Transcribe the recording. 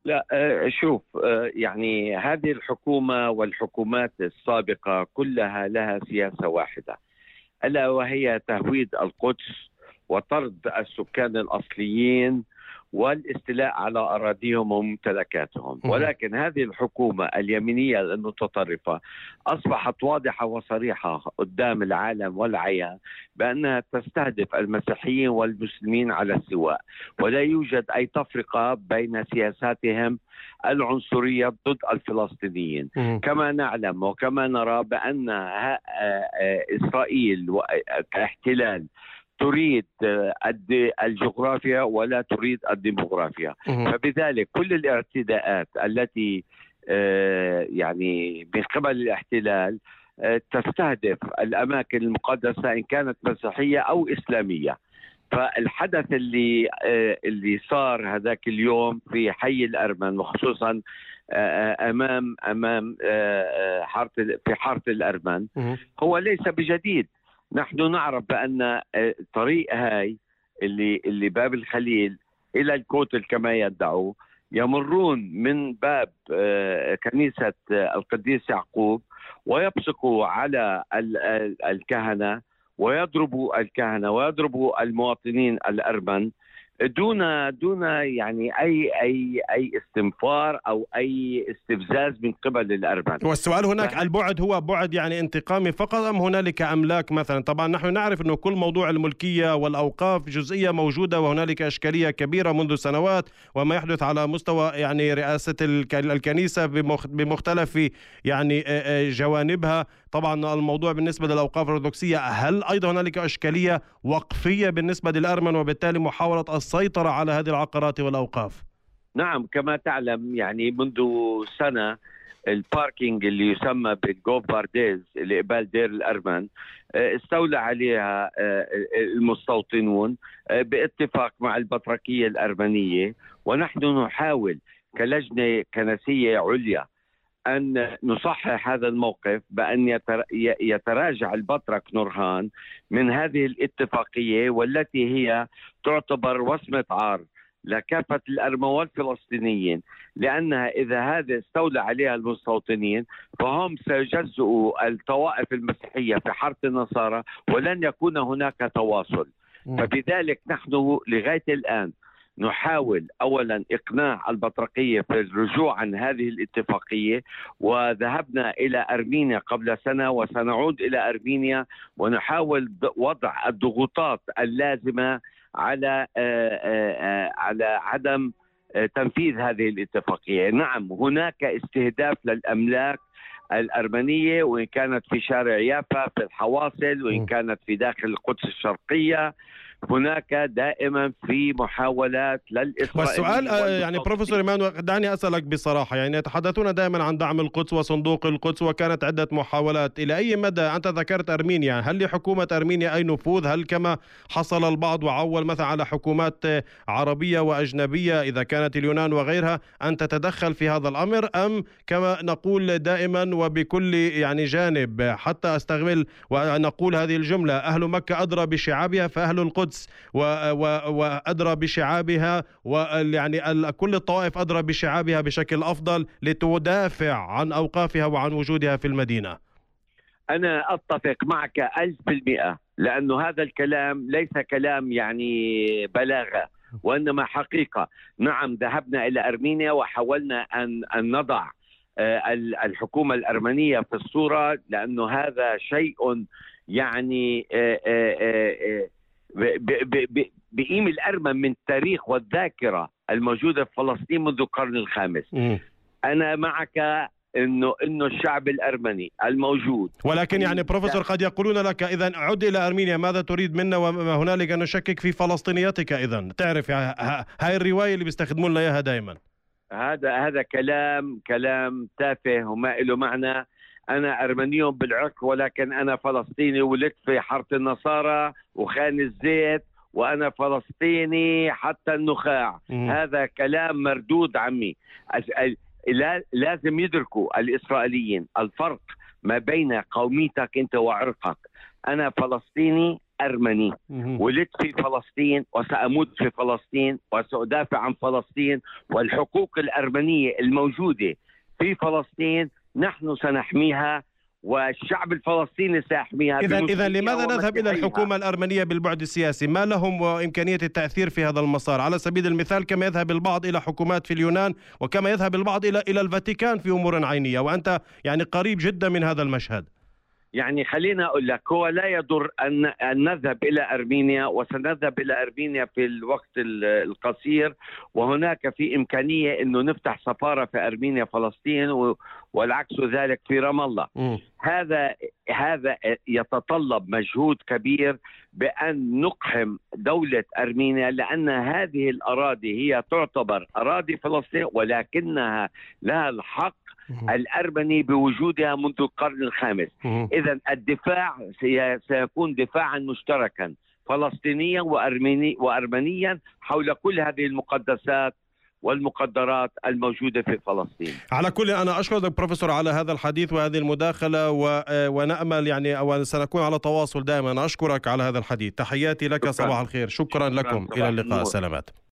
لا، شوف، يعني هذه الحكومة والحكومات السابقة كلها لها سياسة واحدة، ألا وهي تهويد القدس وطرد السكان الأصليين والاستيلاء على أراضيهم وممتلكاتهم. مهم. ولكن هذه الحكومة اليمينية المتطرفة أصبحت واضحة وصريحة قدام العالم والعيان بأنها تستهدف المسيحيين والمسلمين على السواء، ولا يوجد أي تفرقة بين سياساتهم العنصرية ضد الفلسطينيين. مهم. كما نعلم وكما نرى بأن إسرائيل كاحتلال تريد الجغرافيا ولا تريد الديموغرافيا. مهم. فبذلك كل الاعتداءات التي يعني من قبل الاحتلال تستهدف الأماكن المقدسة إن كانت مسيحية أو إسلامية. فالحدث اللي صار هذاك اليوم في حي الأرمن، وخصوصا أمام في حارة الأرمن، مهم. هو ليس بجديد. نحن نعرف بأن طريق هاي اللي باب الخليل إلى الكوتل كما يدعوا يمرون من باب كنيسة القديس يعقوب، ويبصقوا على الكهنة ويضربوا الكهنة ويضربوا المواطنين الأرمن دون يعني أي استنفار أو أي استفزاز من قبل الأرمن. والسؤال هناك، البعد هو بعد يعني انتقامي فقط أم هنالك أملاك مثلا؟ طبعا نحن نعرف أنه كل موضوع الملكية والأوقاف جزئية موجودة، وهنالك إشكالية كبيرة منذ سنوات، وما يحدث على مستوى يعني رئاسة الكنيسة بمختلف يعني جوانبها. طبعا الموضوع بالنسبة للأوقاف الأرثوذكسية، هل أيضا هنالك إشكالية وقفية بالنسبة للأرمن وبالتالي محاولة السيطرة على هذه العقارات والأوقاف؟ نعم، كما تعلم يعني منذ سنة الباركينج اللي يسمى بالجوف بارديز اللي قبال دير الأرمن استولى عليها المستوطنون باتفاق مع البطركية الأرمنية. ونحن نحاول كلجنة كنسية عليا أن نصحح هذا الموقف بأن يتراجع البطرك نورهان من هذه الاتفاقية، والتي هي تعتبر وصمة عار لكافة الأرمن والفلسطينيين، لأنها إذا هذا استولى عليها المستوطنين فهم سيجزئوا الطوائف المسيحية في حارة النصارى ولن يكون هناك تواصل. فبذلك نحن لغاية الآن نحاول أولا إقناع البطرقية في الرجوع عن هذه الاتفاقية، وذهبنا إلى أرمينيا قبل سنة وسنعود إلى أرمينيا ونحاول وضع الضغوطات اللازمة على عدم تنفيذ هذه الاتفاقية. نعم، هناك استهداف للأملاك الأرمنية، وإن كانت في شارع يافا في الحواصل، وإن كانت في داخل القدس الشرقية، هناك دائما في محاولات للإسرائيليين. والسؤال يعني بروفيسور إيمان، دعني أسألك بصراحة، يعني يتحدثون دائما عن دعم القدس وصندوق القدس، وكانت عدة محاولات. إلى أي مدى أنت ذكرت أرمينيا، هل لحكومة أرمينيا أي نفوذ؟ هل كما حصل البعض وعول مثلا على حكومات عربية وأجنبية إذا كانت اليونان وغيرها أن تتدخل في هذا الأمر، أم كما نقول دائما وبكل يعني جانب، حتى أستغل ونقول هذه الجملة: أهل مكة أدرى بشعابها فأهل القدس وأدرى بشعابها، ويعني كل الطوائف أدرى بشعابها بشكل أفضل لتدافع عن أوقافها وعن وجودها في المدينة؟ أنا أتفق معك 1000%، لأنه هذا الكلام ليس كلام يعني بلاغة وإنما حقيقة. نعم، ذهبنا إلى أرمينيا وحاولنا أن نضع الحكومة الأرمنية في الصورة، لأنه هذا شيء يعني بقيم الأرمن من التاريخ والذاكرة الموجودة في فلسطين منذ القرن الخامس. أنا معك إنه الشعب الأرمني الموجود، ولكن يعني بروفيسور قد يقولون لك: إذا عد إلى أرمينيا، ماذا تريد منا وما هنالك أن نشكك في فلسطينيتك؟ إذا تعرف هاي الرواية اللي بيستخدمون لنا إياها دائما. هذا كلام تافه وما له معنى. أنا أرمني بالعرق، ولكن أنا فلسطيني، ولدت في حارة النصارى وخان الزيت، وأنا فلسطيني حتى النخاع. هذا كلام مردود عمي. لازم يدركوا الإسرائيليين الفرق ما بين قوميتك أنت وعرقك. أنا فلسطيني أرمني، ولدت في فلسطين وسأموت في فلسطين وسأدافع عن فلسطين، والحقوق الأرمنية الموجودة في فلسطين نحن سنحميها، والشعب الفلسطيني سيحميها. إذا لماذا نذهب إلى الحكومة الأرمنية بالبعد السياسي؟ ما لهم إمكانية التأثير في هذا المسار؟ على سبيل المثال كما يذهب البعض إلى حكومات في اليونان، وكما يذهب البعض إلى الفاتيكان في أمور عينية، وأنت يعني قريب جدا من هذا المشهد. يعني خلينا أقول لك، هو لا يضر أن نذهب إلى أرمينيا، وسنذهب إلى أرمينيا في الوقت القصير، وهناك في إمكانية أنه نفتح سفارة في أرمينيا فلسطين، والعكس ذلك في رام الله. هذا يتطلب مجهود كبير بأن نقحم دولة أرمينيا، لأن هذه الأراضي هي تعتبر أراضي فلسطين، ولكنها لها الحق الأرمني بوجودها منذ القرن الخامس. إذن الدفاع سيكون دفاعا مشتركا فلسطينيا وأرمنيا حول كل هذه المقدسات والمقدرات الموجودة في فلسطين. على كل أنا أشكرك بروفيسور على هذا الحديث وهذه المداخلة، ونأمل يعني أو سنكون على تواصل دائما. أشكرك على هذا الحديث، تحياتي لك، صباح الخير، شكرا لكم، إلى اللقاء، سلامات.